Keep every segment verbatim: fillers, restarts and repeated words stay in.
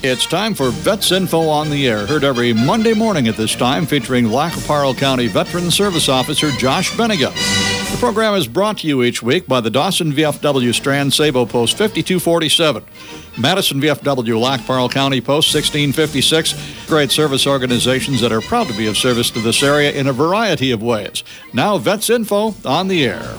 It's time for Vets Info on the Air, heard every Monday morning at this time, featuring Lac qui Parle County Veteran Service Officer Josh Bennigan. The program is brought to you each week by the Dawson V F W Strand Sabo Post fifty-two forty-seven, Madison V F W Lac qui Parle County Post sixteen fifty-six, great service organizations that are proud to be of service to this area in a variety of ways. Now, Vets Info on the Air.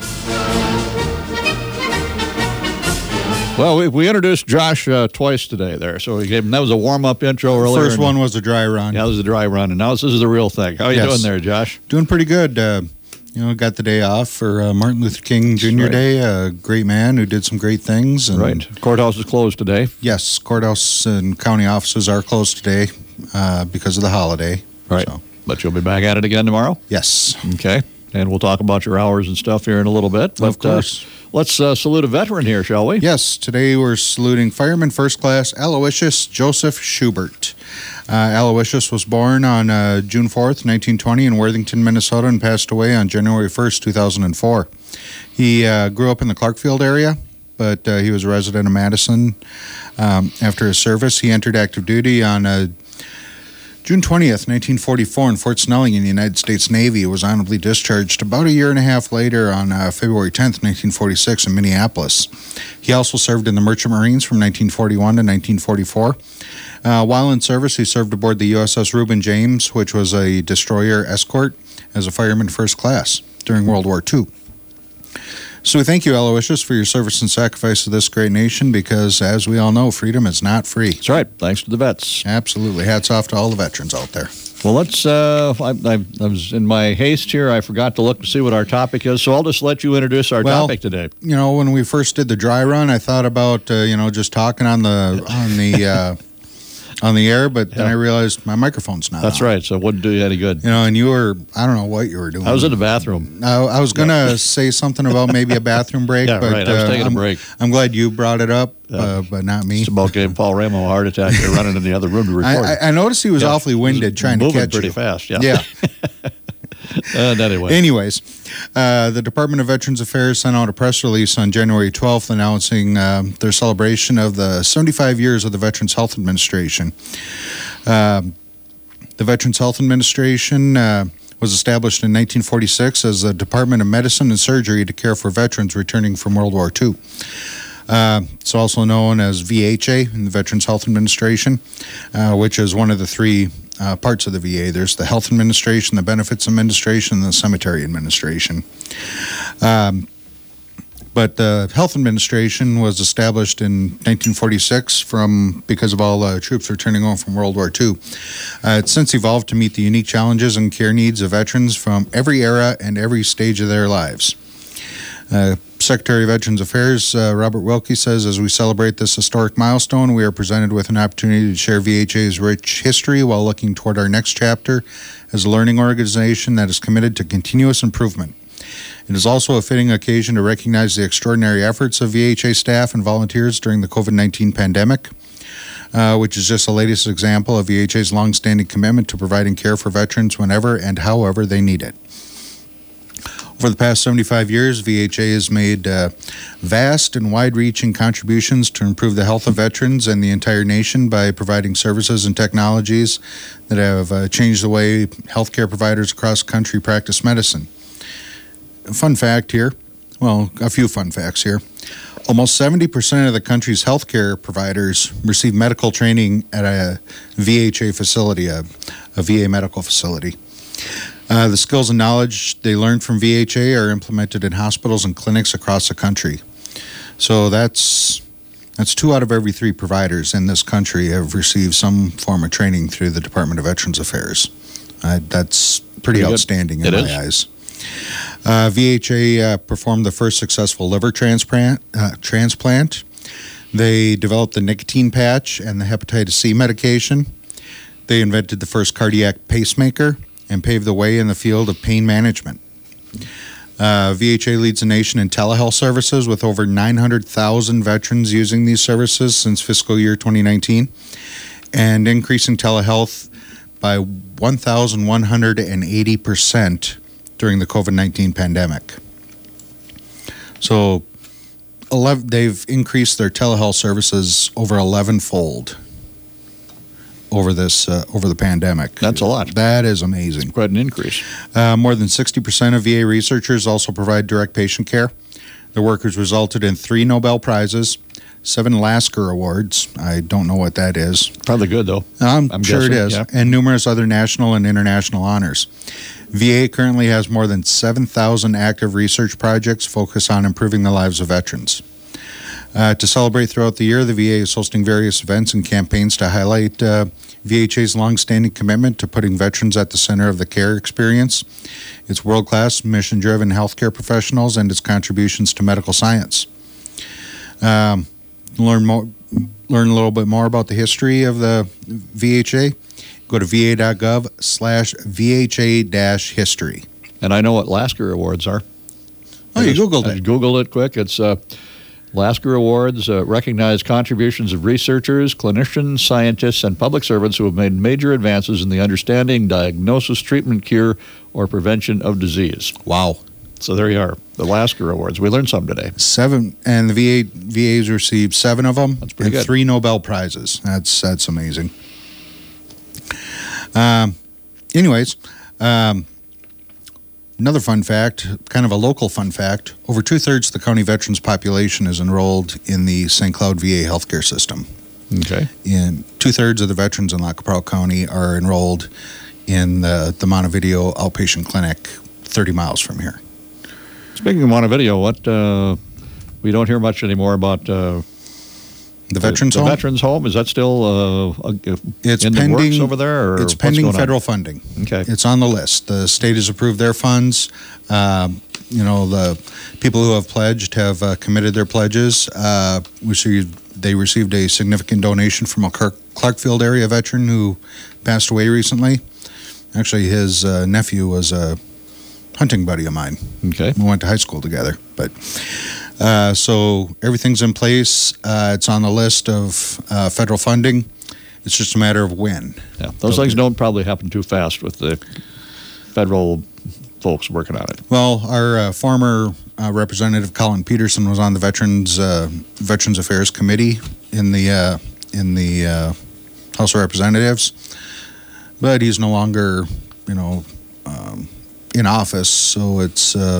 Well, we, we introduced Josh uh, twice today there, so we gave him, that was a warm-up intro earlier. First one was a dry run. Yeah, it was a dry run, and now this is the real thing. How are you yes. doing there, Josh? Doing pretty good. Uh, you know, got the day off for uh, Martin Luther King Junior Right. Day, a great man who did some great things. And Right. Courthouse is closed today. Yes, courthouse and county offices are closed today uh, because of the holiday. Right. So, But you'll be back at it again tomorrow? yes. Okay. And we'll talk about your hours and stuff here in a little bit. But, Of course. Uh, let's uh, salute a veteran here, shall we? Yes, today we're saluting Fireman First Class Aloysius Joseph Schubert. Uh, Aloysius was born on uh, June fourth, nineteen twenty in Worthington, Minnesota, and passed away on January first, two thousand four. He uh, grew up in the Clarkfield area, but uh, he was a resident of Madison. Um, after his service, he entered active duty on uh, June twentieth, nineteen forty-four in Fort Snelling in the United States Navy. He was honorably discharged about a year and a half later on uh, February tenth, nineteen forty-six in Minneapolis. He also served in the Merchant Marines from nineteen forty-one to nineteen forty-four. Uh, while in service, he served aboard the U S S Reuben James, which was a destroyer escort, as a fireman first class during World War Two. So we thank you, Aloysius, for your service and sacrifice to this great nation, because, as we all know, freedom is not free. That's right. Thanks to the vets. Absolutely. Hats off to all the veterans out there. Well, let's, uh, I, I, I was in my haste here. I forgot to look to see what our topic is, so I'll just let you introduce our well, topic today. You know, when we first did the dry run, I thought about, uh, you know, just talking on the, on the, uh, on the air, but then Yeah. I realized my microphone's not That's on. right, so it wouldn't do you any good. You know, and you were, I don't know what you were doing. I was in the bathroom. I, I was going to say something about maybe a bathroom break, Yeah, but right. I was uh, taking a I'm, break. I'm glad you brought it up, Yeah. uh, but not me. It's about giving Paul Ramo a heart attack. They're running in the other room to record. I, I, I noticed he was Yeah. awfully winded trying to Moving catch pretty you. fast, yeah. Yeah. And anyway. Anyways, uh, the Department of Veterans Affairs sent out a press release on January twelfth announcing um, their celebration of the seventy-five years of the Veterans Health Administration. Um, the Veterans Health Administration uh, was established in nineteen forty-six as the Department of Medicine and Surgery to care for veterans returning from World War Two. Uh, it's also known as V H A in the Veterans Health Administration, uh, which is one of the three uh, parts of the V A. There's the Health Administration, the Benefits Administration, and the Cemetery Administration. Um, but the Health Administration was established in nineteen forty-six from because of all uh, troops returning home from World War Two. Uh, it's since evolved to meet the unique challenges and care needs of veterans from every era and every stage of their lives. Uh, Secretary of Veterans Affairs uh, Robert Wilkie says, as we celebrate this historic milestone, we are presented with an opportunity to share V H A's rich history while looking toward our next chapter as a learning organization that is committed to continuous improvement. It is also a fitting occasion to recognize the extraordinary efforts of V H A staff and volunteers during the COVID nineteen pandemic, uh, which is just the latest example of V H A's longstanding commitment to providing care for veterans whenever and however they need it. Over the past seventy-five years, V H A has made uh, vast and wide-reaching contributions to improve the health of veterans and the entire nation by providing services and technologies that have uh, changed the way healthcare providers across the country practice medicine. A fun fact here, well, a few fun facts here. Almost seventy percent of the country's healthcare providers receive medical training at a V H A facility, a, a V A medical facility. Uh, the skills and knowledge they learned from V H A are implemented in hospitals and clinics across the country. So that's that's two out of every three providers in this country have received some form of training through the Department of Veterans Affairs. Uh, that's pretty, pretty outstanding in it my is. eyes. Uh, V H A uh, performed the first successful liver transplant. Uh, transplant. They developed the nicotine patch and the hepatitis C medication. They invented the first cardiac pacemaker and paved the way in the field of pain management. Uh, V H A leads the nation in telehealth services with over nine hundred thousand veterans using these services since fiscal year twenty nineteen, and increasing telehealth by one thousand one hundred eighty percent during the COVID nineteen pandemic. So eleven, they've increased their telehealth services over eleven-fold over this uh, over the pandemic. That's a lot. That is amazing. Quite an increase. Uh, more than sixty percent of V A researchers also provide direct patient care. Their workers resulted in three Nobel Prizes, seven Lasker Awards. I don't know what that is. Probably good, though. I'm, I'm sure guessing, it is. yeah. And numerous other national and international honors. V A currently has more than seven thousand active research projects focused on improving the lives of veterans. Uh, to celebrate throughout the year, the V A is hosting various events and campaigns to highlight uh, V H A's longstanding commitment to putting veterans at the center of the care experience, its world-class, mission-driven healthcare professionals, and its contributions to medical science. Um, learn more, learn a little bit more about the history of the V H A. Go to va.gov slash VHA dash history. And I know what Lasker Awards are. Oh, you Googled I it. Googled it quick. It's uh, Lasker Awards uh, recognize contributions of researchers, clinicians, scientists, and public servants who have made major advances in the understanding, diagnosis, treatment, cure, or prevention of disease. Wow. So there you are, the Lasker Awards. We learned some today. Seven, and the V A V A's received seven of them. That's pretty and good. Three Nobel Prizes. That's that's amazing. Um, anyways, um, another fun fact, kind of a local fun fact, over two-thirds of the county veterans population is enrolled in the Saint Cloud V A healthcare system. Okay. In two-thirds of the veterans in La Caparra County are enrolled in the, the Montevideo outpatient clinic thirty miles from here. Speaking of Montevideo, what uh, we don't hear much anymore about uh, The veterans the, the home? veterans home. Is that still uh, It's in pending, the works over there? Or it's what's pending going on? federal funding. Okay. It's on the list. The state has approved their funds. Um, you know, the people who have pledged have uh, committed their pledges. Uh, we received, they received a significant donation from a Clark, Clarkfield area veteran who passed away recently. Actually, his uh, nephew was a hunting buddy of mine. Okay. We went to high school together. But uh, so everything's in place. Uh, it's on the list of uh, federal funding. It's just a matter of when. Yeah, those things don't probably happen too fast with the federal folks working on it. Well, our uh, former uh, representative Colin Peterson was on the Veterans uh, Veterans Affairs Committee in the uh, in the uh, House of Representatives, but he's no longer, you know, um, in office. So it's uh,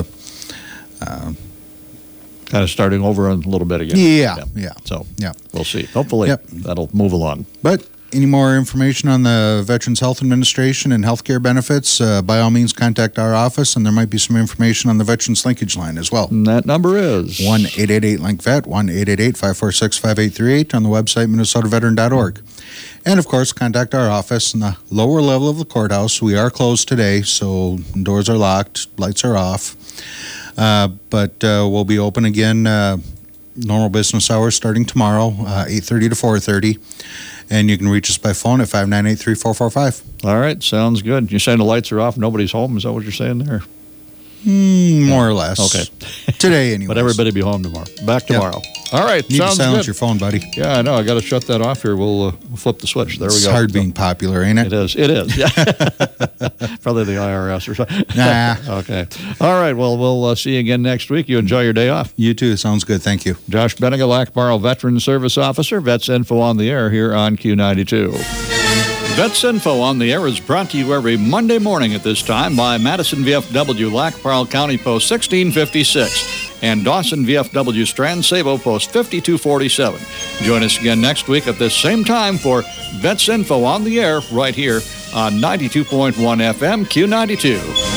uh, Kind of starting over a little bit again. yeah, yeah, yeah. So Yeah. we'll see. Hopefully Yep. that'll move along. But any more information on the Veterans Health Administration and healthcare benefits, uh, by all means, contact our office, and there might be some information on the Veterans Linkage Line as well. And that number is one eight eight eight link vet, one eight eight eight, five four six, five eight three eight on the website minnesota veteran dot org. And, of course, contact our office in the lower level of the courthouse. We are closed today, so doors are locked, lights are off. Uh, but uh, we'll be open again, uh, normal business hours starting tomorrow, uh, eight thirty to four thirty. And you can reach us by phone at five nine eight, three four four five. All right, sounds good. You're saying the lights are off, nobody's home? Is that what you're saying there? Mm, more or less. Okay. Today, anyway. But everybody be home tomorrow. Back tomorrow. All right, Need to sounds silence good. your phone, buddy. Yeah, I know. I got to shut that off here. We'll, uh, we'll flip the switch. There we It's go. hard being popular, ain't it? It is. It is. Yeah. Probably the I R S or something. Nah. Okay. All right. Well, we'll uh, see you again next week. You enjoy your day off. You too. Sounds good. Thank you. Josh Bennigan, Lac-Barrow Veteran Service Officer, Vets Info on the Air here on Q ninety-two. Vets Info on the Air is brought to you every Monday morning at this time by Madison V F W Lac-Barrow County Post sixteen fifty-six and Dawson V F W Strand Sabo Post fifty-two forty-seven. Join us again next week at this same time for Vets Info on the Air right here on ninety-two point one F M Q ninety-two.